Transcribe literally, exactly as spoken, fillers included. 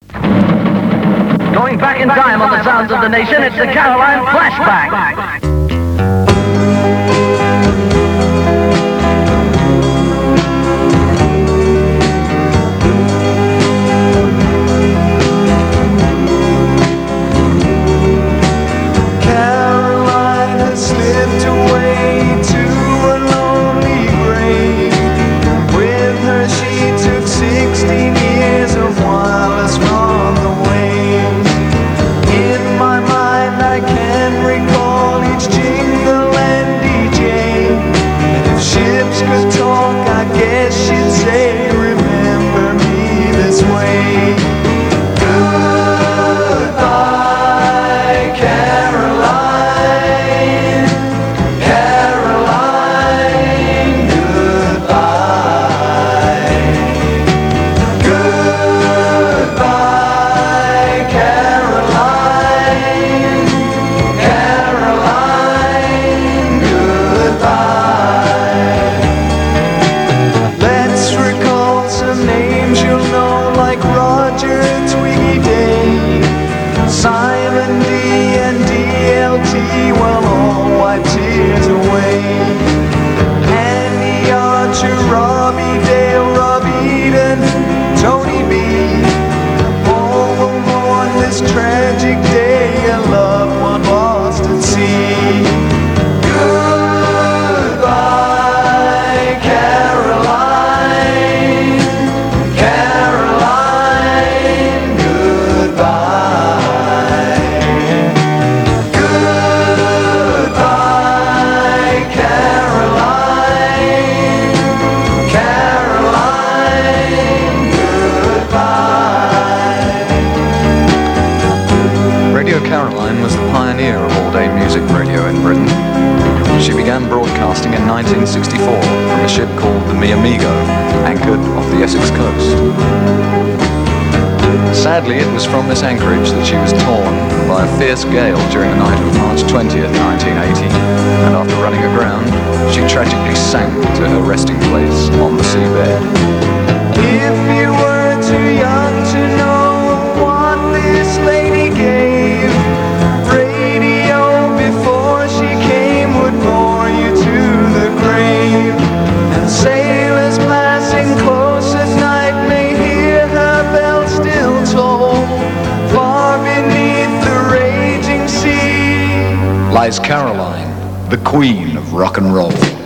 Going back in time on the sounds of the nation, it's the Caroline Flashback. Simon D and D L T will all wipe tears away. Andy Archer, Robbie Dale, Rob Eden, Tony B all will mourn this tragic day, a loved one lost at sea. Caroline was the pioneer of all-day music radio in Britain. She began broadcasting in nineteen sixty-four from a ship called the Mi Amigo, anchored off the Essex coast. Sadly, it was from this anchorage that she was torn by a fierce gale during the night of March twentieth, nineteen eighty, and after running aground, she tragically sank to her resting place on the seabed. If you were too young to know what this lady gave, radio before she came would bore you to the grave. And sailors passing close at night may hear her bell still toll. Far beneath the raging sea lies Caroline, the queen of rock and roll.